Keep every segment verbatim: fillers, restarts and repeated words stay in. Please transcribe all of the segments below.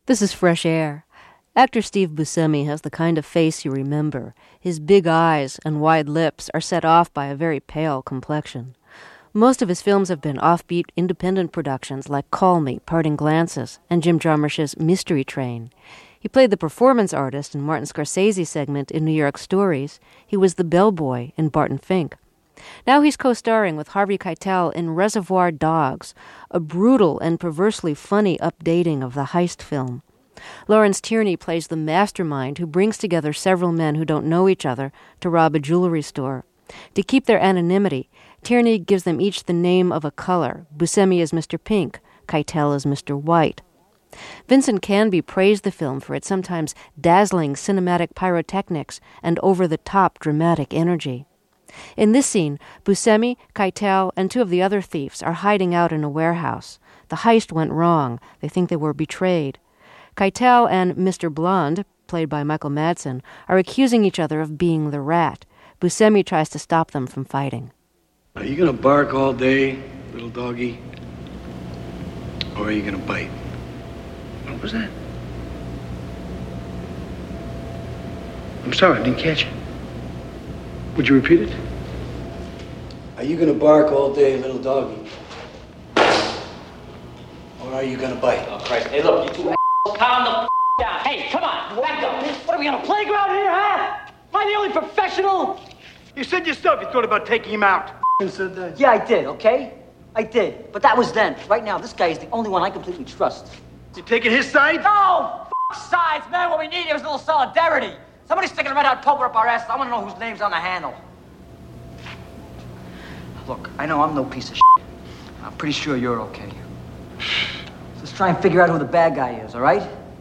This is Fresh Air. Actor Steve Buscemi has the kind of face you remember. His big eyes and wide lips are set off by a very pale complexion. Most of his films have been offbeat independent productions like Call Me, Parting Glances, and Jim Jarmusch's Mystery Train. He played the performance artist in Martin Scorsese's segment in New York Stories. He was the bellboy in Barton Fink. Now he's co-starring with Harvey Keitel in Reservoir Dogs, a brutal and perversely funny updating of the heist film. Lawrence Tierney plays the mastermind who brings together several men who don't know each other to rob a jewelry store. To keep their anonymity, Tierney gives them each the name of a color. Buscemi is Mister Pink, Keitel is Mister White. Vincent Canby praised the film for its sometimes dazzling cinematic pyrotechnics and over-the-top dramatic energy. In this scene, Buscemi, Keitel, and two of the other thieves are hiding out in a warehouse. The heist went wrong. They think they were betrayed. Keitel and Mister Blonde, played by Michael Madsen, are accusing each other of being the rat. Buscemi tries to stop them from fighting. Are you gonna bark all day, little doggy? Or are you gonna bite? What was that? I'm sorry, I didn't catch it. Would you repeat it? Are you gonna bark all day, little doggy? Or are you gonna bite? Oh, Christ. Hey, look, you two a**holes, calm the f*** down. Hey, come on, back up. What, are we on a playground here, huh? Am I the only professional? You said yourself you thought about taking him out. You said that? Yeah, I did, okay? I did. But that was then. Right now, this guy is the only one I completely trust. You taking his side? No! F*** sides, man. What we need here is a little solidarity. Somebody's sticking a red-hot poker up our asses. I want to know whose name's on the handle. Look, I know I'm no piece of shit. I'm pretty sure you're okay. So let's try and figure out who the bad guy is, all right?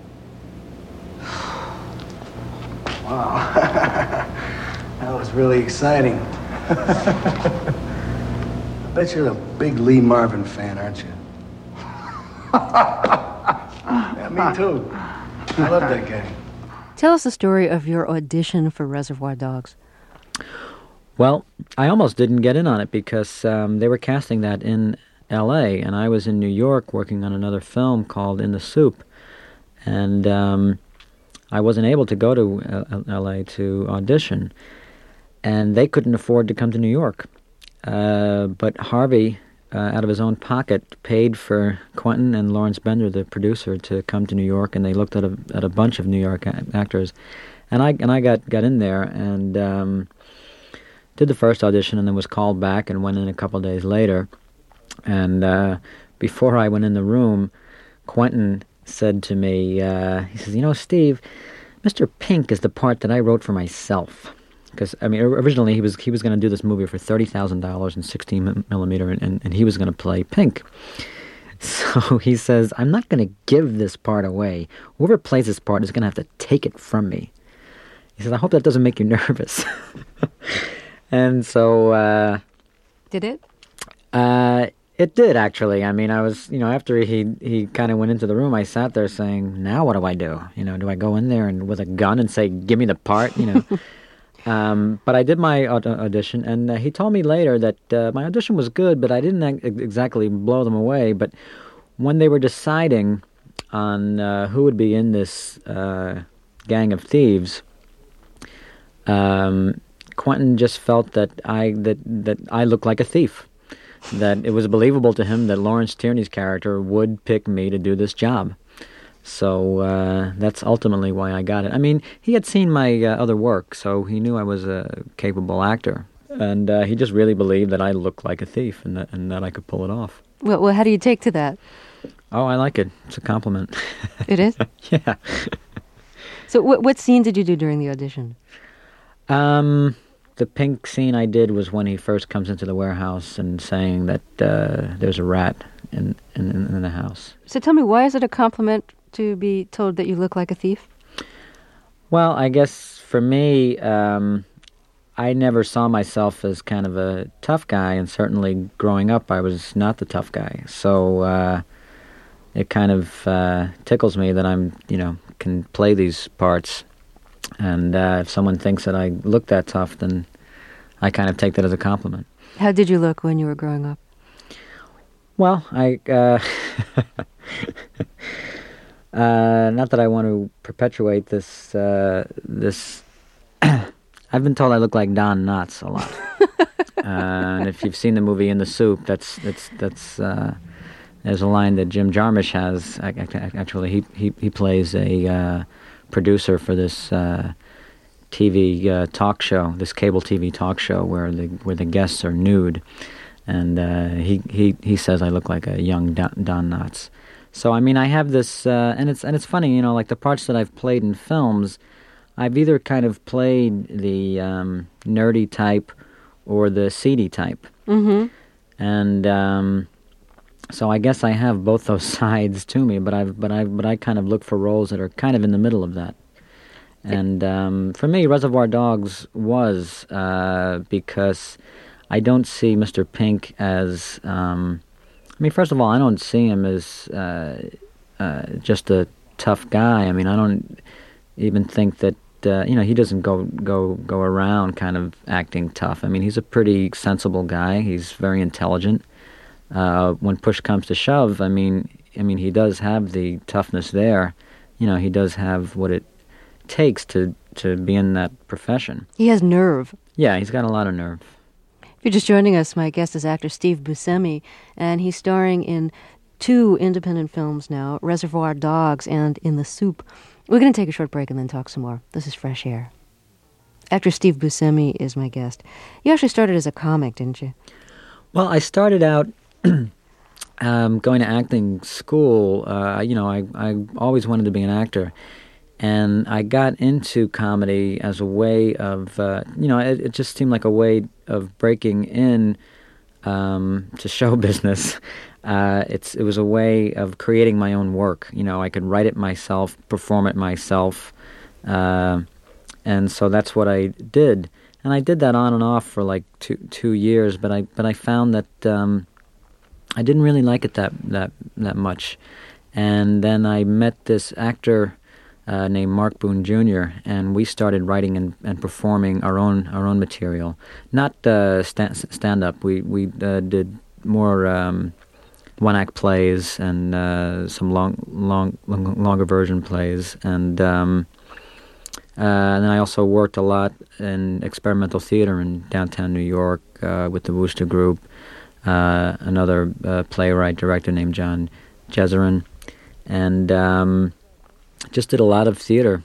Wow. That was really exciting. I bet you're a big Lee Marvin fan, aren't you? Yeah, me too. I love that guy. Tell us the story of your audition for Reservoir Dogs. Well, I almost didn't get in on it because um, they were casting that in L A, and I was in New York working on another film called In the Soup, and um, I wasn't able to go to uh, L A to audition, and they couldn't afford to come to New York. Uh, but Harvey, uh, out of his own pocket, paid for Quentin and Lawrence Bender, the producer, to come to New York, and they looked at a at a bunch of New York a- actors, and I and I got, got in there and um, did the first audition, and then was called back and went in a couple of days later. And uh, before I went in the room, Quentin said to me, uh, he says, "You know, Steve, Mister Pink is the part that I wrote for myself." Because, I mean, originally he was he was going to do this movie for thirty thousand dollars in sixteen millimeter, and, and he was going to play Pink. So he says, "I'm not going to give this part away. Whoever plays this part is going to have to take it from me." He says, "I hope that doesn't make you nervous." And so... Uh, Did it? Uh, it did, actually. I mean, I was, you know, after he, he kind of went into the room, I sat there saying, now what do I do? You know, do I go in there and with a gun and say, give me the part, you know? Um, but I did my aud- audition, and uh, he told me later that uh, my audition was good, but I didn't ex- exactly blow them away. But when they were deciding on uh, who would be in this uh, gang of thieves, um, Quentin just felt that I that that I looked like a thief. That it was believable to him that Lawrence Tierney's character would pick me to do this job. So uh, that's ultimately why I got it. I mean, he had seen my uh, other work, so he knew I was a capable actor. And uh, he just really believed that I looked like a thief and that, and that I could pull it off. Well, well, how do you take to that? Oh, I like it. It's a compliment. It is? Yeah. So what, what scene did you do during the audition? Um, the Pink scene I did was when he first comes into the warehouse and saying that uh, there's a rat in, in, in the house. So tell me, why is it a compliment to be told that you look like a thief? Well, I guess for me, um, I never saw myself as kind of a tough guy, and certainly growing up, I was not the tough guy. So uh, it kind of uh, tickles me that I'm, you know, can play these parts. And uh, if someone thinks that I look that tough, then I kind of take that as a compliment. How did you look when you were growing up? Well, I... Uh, Uh, not that I want to perpetuate this. Uh, this. I've been told I look like Don Knotts a lot. uh, and if you've seen the movie In the Soup, that's that's that's. Uh, there's a line that Jim Jarmusch has. Actually, he he he plays a uh, producer for this uh, T V uh, talk show, this cable T V talk show where the where the guests are nude, and uh, he he he says I look like a young Don, Don Knotts. So I mean, I have this, uh, and it's and it's funny, you know, like the parts that I've played in films, I've either kind of played the um, nerdy type or the seedy type, Mm-hmm. and um, so I guess I have both those sides to me. But I but I but I kind of look for roles that are kind of in the middle of that. And um, for me, Reservoir Dogs was uh, because I don't see Mister Pink as. Um, I mean, first of all, I don't see him as uh, uh, just a tough guy. I mean, I don't even think that uh, you know he doesn't go go go around kind of acting tough. I mean, he's a pretty sensible guy. He's very intelligent. Uh, when push comes to shove, I mean, I mean, he does have the toughness there. You know, he does have what it takes to to be in that profession. He has nerve. Yeah, he's got a lot of nerve. If you're just joining us, my guest is actor Steve Buscemi, and he's starring in two independent films now, Reservoir Dogs and In the Soup. We're going to take a short break and then talk some more. This is Fresh Air. Actor Steve Buscemi is my guest. You actually started as a comic, didn't you? Well, I started out um, going to acting school. Uh, you know, I, I always wanted to be an actor. And I got into comedy as a way of, uh, you know, it, it just seemed like a way of breaking in um, to show business. Uh, it's it was a way of creating my own work. You know, I could write it myself, perform it myself, uh, and so that's what I did. And I did that on and off for like two two years. But I but I found that um, I didn't really like it that that that much. And then I met this actor. Uh, named Mark Boone Junior and we started writing and, and performing our own our own material. Not uh, sta- stand up. We we uh, did more um, one act plays and uh, some long long longer version plays. And um, uh, and then I also worked a lot in experimental theater in downtown New York uh, with the Wooster Group. Uh, another uh, playwright director named John Jezerin, and. Um, Just did a lot of theater.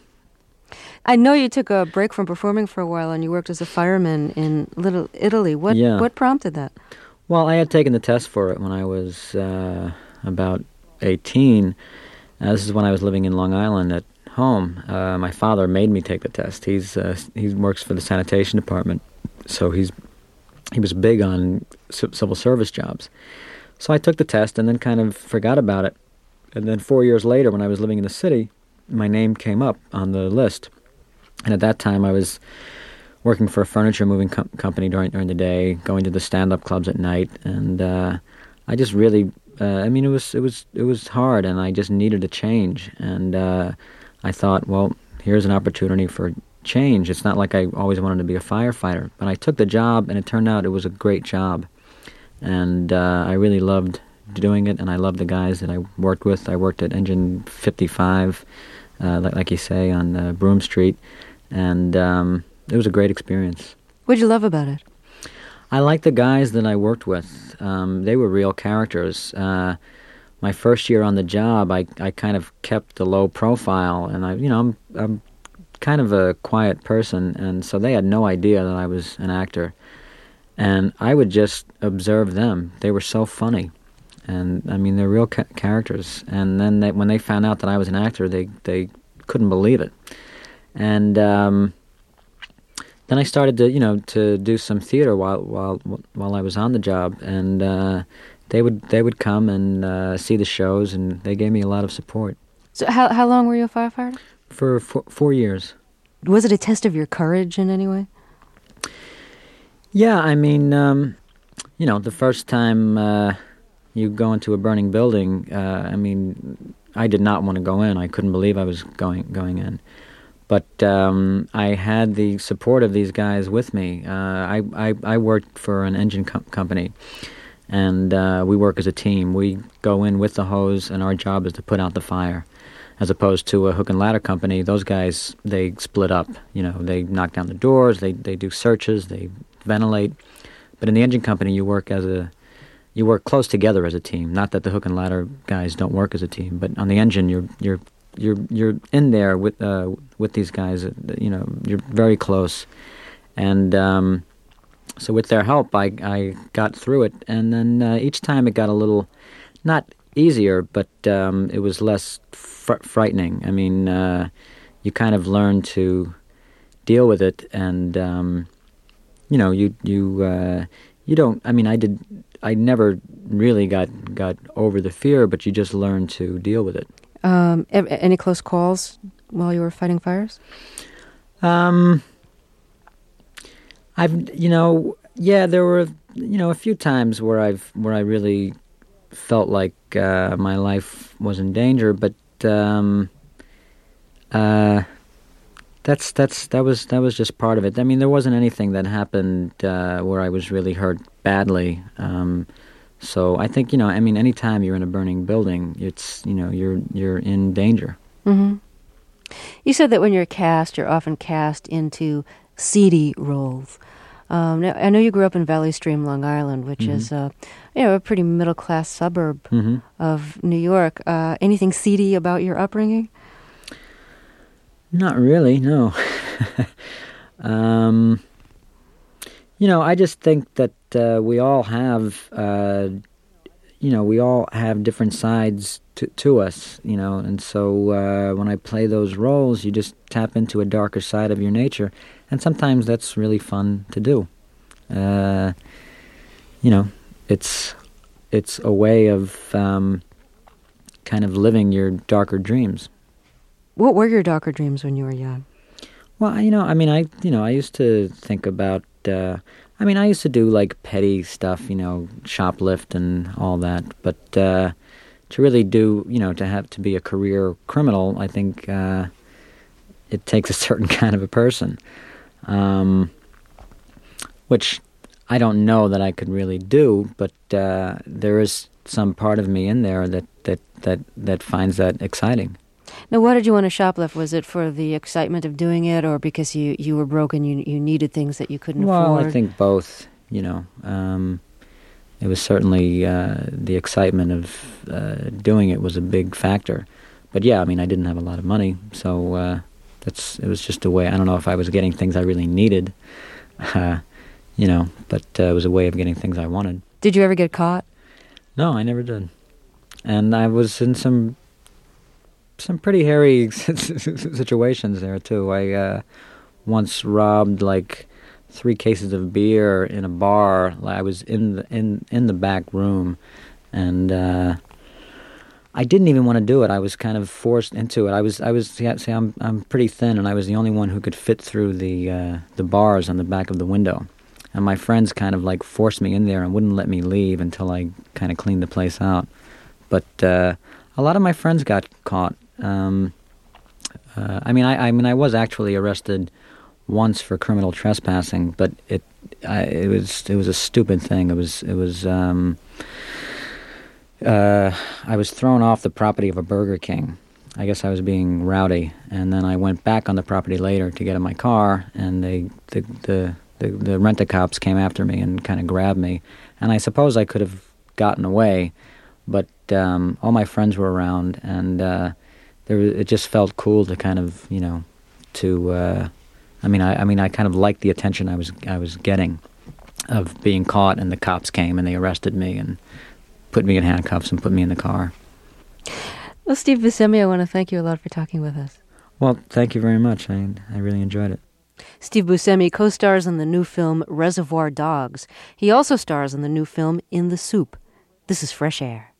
I know you took a break from performing for a while and you worked as a fireman in Little Italy. What Yeah. what prompted that? Well, I had taken the test for it when I was uh, about eighteen. Uh, this is when I was living in Long Island at home. Uh, my father made me take the test. He's uh, he works for the sanitation department, so he's he was big on c- civil service jobs. So I took the test and then kind of forgot about it. And then four years later, when I was living in the city, my name came up on the list. And at that time, I was working for a furniture moving com- company during during the day, going to the stand-up clubs at night, and uh, I just really, uh, I mean, it was it was it was hard, and I just needed a change. And uh, I thought, well, here's an opportunity for change. It's not like I always wanted to be a firefighter, but I took the job, and it turned out it was a great job, and uh, I really loved doing it, and I loved the guys that I worked with. I worked at Engine fifty-five. Uh, like, like you say, on uh, Broome Street, and um, it was a great experience. What'd you love about it? I liked the guys that I worked with. Um, they were real characters. Uh, my first year on the job, I, I kind of kept the low profile, and I, you know, I'm, I'm kind of a quiet person, and so they had no idea that I was an actor. And I would just observe them. They were so funny. And, I mean, they're real ca- characters. And then they, when they found out that I was an actor, they, they couldn't believe it. And um, then I started to, you know, to do some theater while while while I was on the job. And uh, they would they would come and uh, see the shows, and they gave me a lot of support. So how how long were you a firefighter? For four, four years. Was it a test of your courage in any way? Yeah, I mean, um, you know, the first time... Uh, You go into a burning building. Uh, I mean, I did not want to go in. I couldn't believe I was going going in. But um, I had the support of these guys with me. Uh, I, I I worked for an engine com- company, and uh, we work as a team. We go in with the hose, and our job is to put out the fire. as opposed to a hook and ladder company. Those guys, they split up. You know, they knock down the doors, they they do searches, they ventilate. But in the engine company, you work as a you work close together as a team. Not that the hook and ladder guys don't work as a team, but on the engine, you're you're you're you're in there with uh, with these guys. You know, you're very close, and um, so with their help, I I got through it. And then uh, each time it got a little not easier, but um, it was less fr- frightening. I mean, uh, you kind of learn to deal with it, and um, you know, you you uh, you don't. I mean, I did. I never really got got over the fear, but you just learn to deal with it. Um, any close calls while you were fighting fires? Um, I've you know, yeah, there were you know a few times where I've where I really felt like uh, my life was in danger, but um, uh, that's that's that was that was just part of it. I mean, there wasn't anything that happened uh, where I was really hurt badly. Um, so I think you know, I mean, anytime you're in a burning building, it's you know you're you're in danger. Mm-hmm. You said that when you're cast, you're often cast into seedy roles. Um, now, I know you grew up in Valley Stream, Long Island, which mm-hmm. is uh, you know a pretty middle class suburb mm-hmm. of New York. Uh, anything seedy about your upbringing? Not really, no. um, you know, I just think that uh, we all have, uh, you know, we all have different sides to, to us, you know, and so uh, when I play those roles, you just tap into a darker side of your nature, and sometimes that's really fun to do. Uh, you know, it's it's a way of um, kind of living your darker dreams. What were your darker dreams when you were young? Well, you know, I mean, I, you know, I used to think about, uh, I mean, I used to do, like, petty stuff, you know, shoplift and all that, but uh, to really do, you know, to have to be a career criminal, I think uh, it takes a certain kind of a person, um, which I don't know that I could really do, but uh, there is some part of me in there that, that, that, that finds that exciting. Now, why did you want to shoplift? Was it for the excitement of doing it, or because you, you were broke and you you needed things that you couldn't well, afford? Well, I think both, you know. Um, it was certainly uh, the excitement of uh, doing it was a big factor. But yeah, I mean, I didn't have a lot of money, so uh, that's it was just a way. I don't know if I was getting things I really needed, uh, you know, but uh, it was a way of getting things I wanted. Did you ever get caught? No, I never did. And I was in some... some pretty hairy situations there too. I uh, once robbed like three cases of beer in a bar. I was in the in in the back room, and uh, I didn't even want to do it. I was kind of forced into it. I was I was see, see I'm I'm pretty thin, and I was the only one who could fit through the uh, the bars on the back of the window. And my friends kind of like forced me in there and wouldn't let me leave until I kind of cleaned the place out. But uh, a lot of my friends got caught. Um, uh, I mean, I, I mean, I was actually arrested once for criminal trespassing, but it, I, it was, it was a stupid thing. It was, it was, um, uh, I was thrown off the property of a Burger King. I guess I was being rowdy, and then I went back on the property later to get in my car, and they, the, the, the, the rent-a-cops came after me and kind of grabbed me, and I suppose I could have gotten away, but um, all my friends were around, and uh, There, it just felt cool to kind of, you know, to. Uh, I mean, I, I mean, I kind of liked the attention I was, I was getting, of being caught, and the cops came and they arrested me and put me in handcuffs and put me in the car. Well, Steve Buscemi, I want to thank you a lot for talking with us. Well, thank you very much. I, I really enjoyed it. Steve Buscemi co-stars in the new film Reservoir Dogs. He also stars in the new film In the Soup. This is Fresh Air.